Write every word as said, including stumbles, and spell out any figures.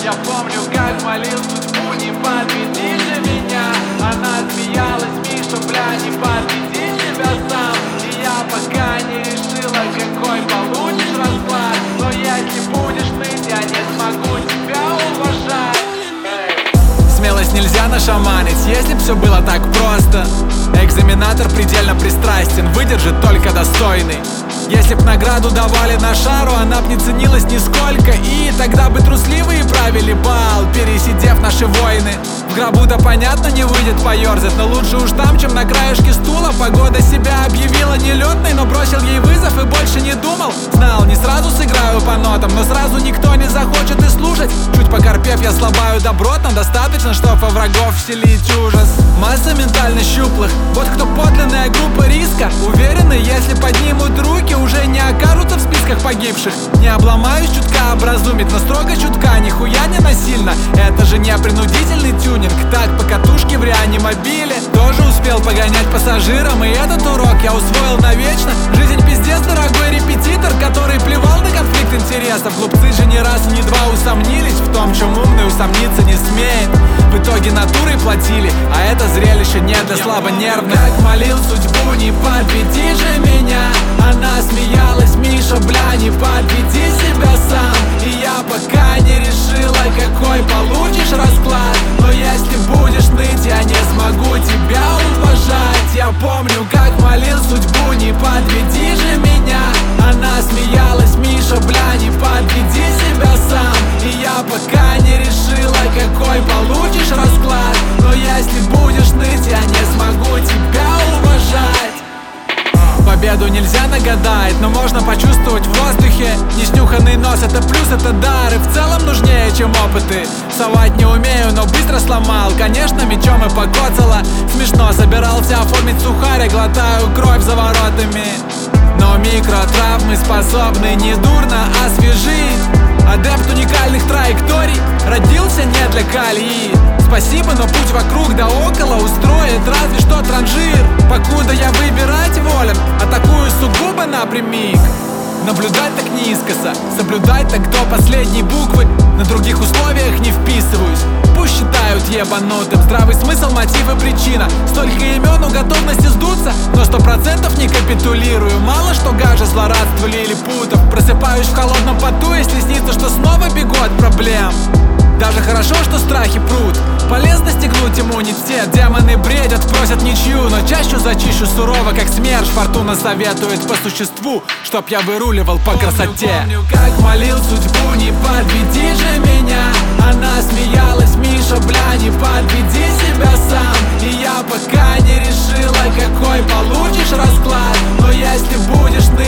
Я помню, как молил судьбу, не подведи же меня. Она смеялась: Миша, бля, не подведи себя сам. И я пока не решила, какой получишь расклад. Но если будешь ныть, я не смогу тебя уважать. Смелость нельзя нашаманить, если б все было так просто. Экзаменатор предельно пристрастен, выдержит только достойный. Если б награду давали на шару, она б не ценилась нисколько. И тогда бы трусливые правили бал, пересидев наши войны. В гробу-то понятно не выйдет поерзать, но лучше уж там, чем на краешке стула. Погода себя объявила нелетной, но бросил ей вызов и больше не думал. Знал, не сразу сыграю по нотам, но сразу никто не захочет и слушать. Чуть покорпев, я слабаю добротно, достаточно, чтоб во врагов вселить ужас. Масса ментально щуплых, вот кто подлинная группа риска. Уверены, если поднимут руки, уже не окажутся в списках погибших. Не обломаюсь чутка образумить, но строго чутка, нихуя не насильно. Это же не принудительный тюнинг. Так, по катушке в реанимобиле тоже успел погонять пассажирам. И этот урок я усвоил навечно. Жизнь пиздец, дорогой репетитор, который плевал на конфликт интересов. Глупцы же ни раз и ни два усомнились в том, чем умный усомниться не смеет. В итоге натурой платили, а это зрелище не для слабонервных. Как молил судьбу, не подведи же меня. Она смеялась: Миша, бля, не подведи себя сам. И я пока не решила, какой получишь расклад. Но если будешь ныть, я не смогу тебя уважать. Я помню, как молил судьбу, не подведи же меня. Она смеялась: Миша, бля, не подведи себя сам. И я пока не решила, какой получишь расклад. Но если будешь ныть, я не смогу тебя уважать. Победу нельзя нагадать, но можно почувствовать в воздухе. Неснюханный нос — это плюс, это дар, и в целом нужнее, чем опыты. Совать не умею, но быстро сломал, конечно, мечом и покоцало. Смешно, собирался оформить сухарь, глотаю кровь за воротами. Но микротравмы способны недурно освежить. Адепт уникальных траекторий, родился не для колеи. Спасибо, но путь вокруг да около устроит разве что транжир. Покуда я выбирать волен, атакую сугубо напрямик. Наблюдать так не искоса, соблюдать так до последней буквы. На других условиях не вписываюсь, пусть считают ебанутым. Здравый смысл, мотив и причина. Столько имен у готовности сдуться, но сто процентов не капитулирую. Мало что гаже злорадствовали или путов. Просыпаюсь в холодном поту, если снится, что снова бегу от проблем. Даже хорошо, что страхи прут. Полезно стегнуть иммунитет. Демоны бредят, просят ничью, но чащу зачищу сурово, как смерч. Фортуна советует по существу, чтоб я выруливал по красоте. Помню, как молил судьбу, не подведи же меня. Она смеялась: Миша, бля, не подведи себя сам. И я пока не решила, какой получишь расклад. Но если будешь